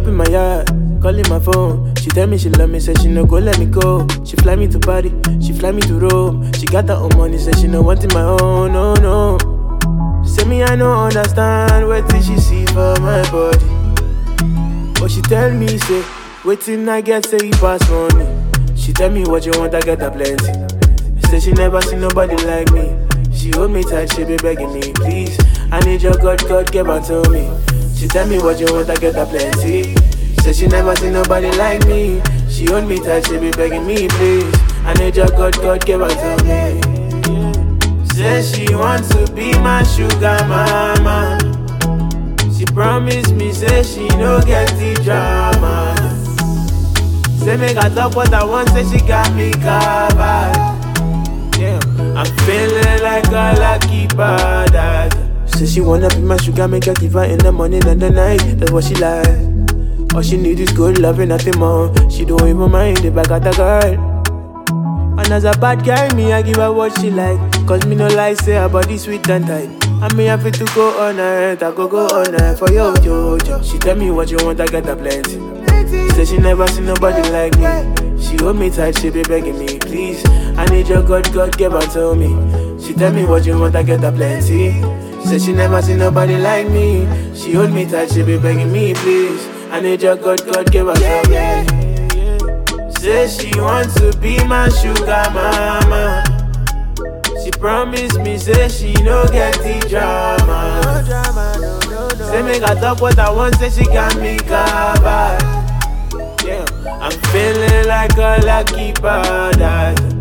up in my yard, calling my phone. She tell me she love me, said she no go let me go. She fly me to Paris, she fly me to Rome. She got her own money, said she no want it my own, no, no. Say me I no understand, what did she see for my body? But she tell me, say, waiting I get, say you pass money. She tell me what you want, I get a plenty. Say she never seen nobody like me. She hold me tight, she be begging me, please. I need your God, give her to me. She tell me what you want, I get a plenty. Say she never seen nobody like me. She hold me tight, she be begging me, please. I need your God, give her to me. Say she wants to be my sugar mama. She promised me, say she no get the drama. Say make I talk what I want, say she got me covered. Yeah, I'm feeling like a lucky badass. Say she wanna be my sugar, make her give her in the morning and the night. That's what she like. All she need is good love and nothing more. She don't even mind if I got a girl. And as a bad guy, me I give her what she like. Cause me no lie, say her body sweet and tight. I me happy to go on night, I go on night for yo. She tell me what you want, I get a plenty. Say she never seen nobody like me. She hold me tight, she be begging me, please. I need your God, give her to me. She tell me what you want, I get a plenty. Say she never seen nobody like me. She hold me tight, she be begging me, please. I need your God, give her to me. Say she wants to be my sugar mama. She promised me, say she no get the drama. Say make I talk what I want, say she got me covered. Yeah, I'm feeling like a lucky badass.